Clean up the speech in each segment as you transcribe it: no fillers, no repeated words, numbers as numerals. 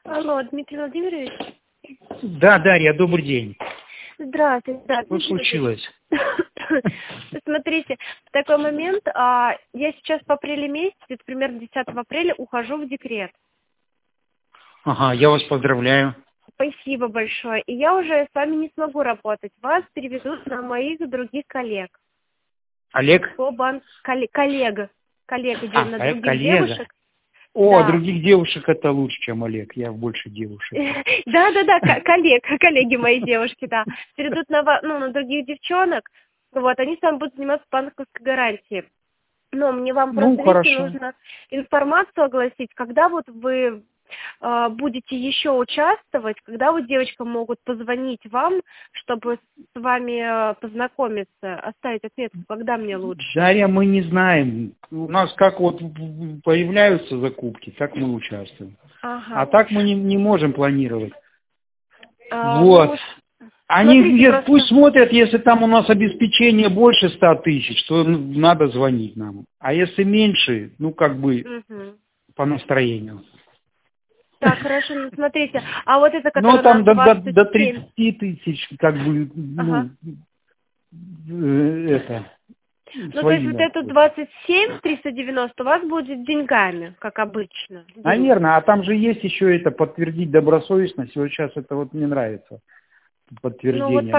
Алло, Дмитрий Владимирович? Да, Дарья, добрый день. Здравствуйте. Да, Что случилось? Смотрите, в такой момент, я сейчас в апреле месяце, примерно 10 апреля, ухожу в декрет. Ага, я вас поздравляю. Спасибо большое. И я уже с вами не смогу работать. Вас переведут на моих других коллег. Олег? По банк... Коллега. Коллега, на других коллега. девушек. О, Да. других девушек это лучше, чем Олег. Я больше девушек. Да, коллеги мои девушки, да. Перейдут на других девчонок. Вот, они с вами будут заниматься банковской гарантией. Но мне вам просто видите, нужно информацию огласить, когда вот вы будете еще участвовать, когда вот девочкам могут позвонить вам, чтобы с вами познакомиться, оставить отметку, когда мне лучше. Дарья, мы не знаем. У нас как вот появляются закупки, так мы участвуем. Ага. А так мы не можем планировать. Вот. Они пусть смотрят, если там у нас обеспечение больше 100 тысяч, то надо звонить нам. А если меньше, по настроению. Так, хорошо, ну смотрите, а вот это, которое там до 30 тысяч, это... Ну, то есть вот эту 27 390 у вас будет деньгами, как обычно. Наверное, а там же есть еще это подтвердить добросовестность. Вот сейчас это вот мне нравится. Подтверждение.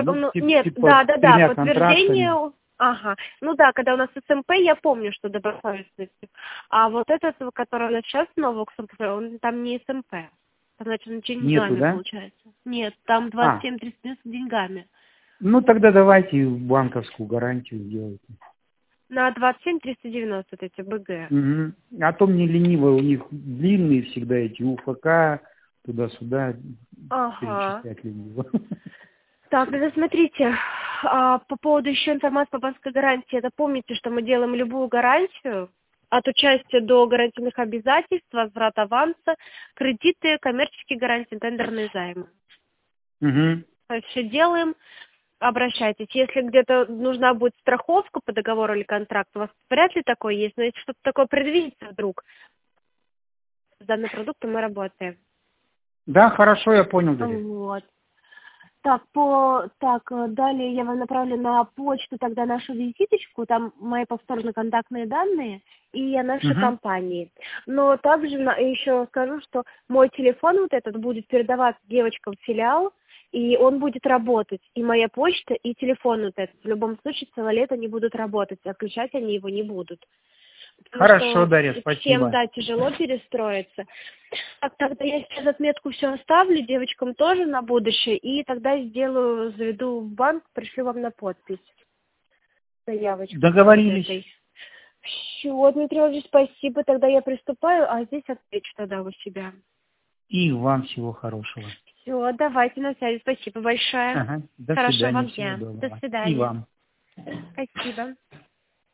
Подтверждение. Ага. Ну да, когда у нас СМП, я помню, что добросовестность. А вот этот, который у нас сейчас новый СМП, он там не СМП. Значит, он деньгами получается. Нет, там 27 390 деньгами. Ну тогда давайте банковскую гарантию сделайте. На 27 390 вот эти БГ. Угу. А то мне лениво, у них длинные всегда эти УФК, туда-сюда. Ага. Перечислять лениво. Так, тогда смотрите, по поводу еще информации по банковской гарантии, это помните, что мы делаем любую гарантию, от участия до гарантийных обязательств, возврат аванса, кредиты, коммерческие гарантии, тендерные займы. Угу. То есть все делаем, обращайтесь. Если где-то нужна будет страховка по договору или контракту, у вас вряд ли такое есть, но если что-то такое предвидится вдруг, с данным продуктом мы работаем. Да, хорошо, я понял. Дарья. Вот. Так, далее я вам направлю на почту тогда нашу визиточку, там мои повторно контактные данные и нашей компании. Но также еще скажу, что мой телефон вот этот будет передаваться девочкам в филиал, и он будет работать, и моя почта, и телефон вот этот. В любом случае, целое лето они будут работать, а включать они его не будут. Хорошо, Дарья, спасибо. Всем, да, тяжело перестроиться. Так, тогда я сейчас отметку все оставлю, девочкам тоже на будущее, и тогда заведу в банк, пришлю вам на подпись заявочку. Договорились. Все, Дмитрий Владимирович, спасибо, тогда я приступаю, а здесь отвечу тогда у себя. И вам всего хорошего. Все, давайте на связи, спасибо большое. Ага, до Хорошего свидания, вам дня. До свидания. И вам. Спасибо.